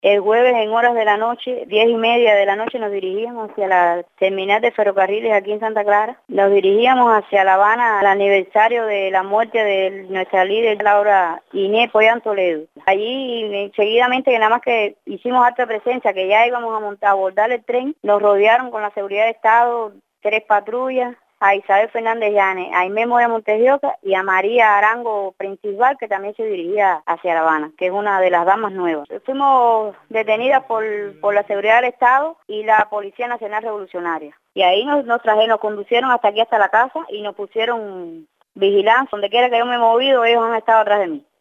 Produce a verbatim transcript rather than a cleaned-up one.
El jueves en horas de la noche, diez y media de la noche, nos dirigíamos hacia la terminal de ferrocarriles aquí en Santa Clara. Nos dirigíamos hacia La Habana al aniversario de la muerte de nuestra líder Laura Inés Pollán Toledo. Allí, seguidamente, que nada más que hicimos acta de presencia, que ya íbamos a montar, a abordar el tren, nos rodearon con la seguridad de Estado, tres patrullas, a Isabel Fernández Llanes, a Aimé Moya Montejioca y a María Arango Principal, que también se dirigía hacia La Habana, que es una de las damas nuevas. Fuimos detenidas por, por la seguridad del Estado y la Policía Nacional Revolucionaria. Y ahí nos, nos trajeron, nos conducieron hasta aquí, hasta la casa, y nos pusieron vigilancia. Donde quiera que yo me he movido, ellos han estado atrás de mí.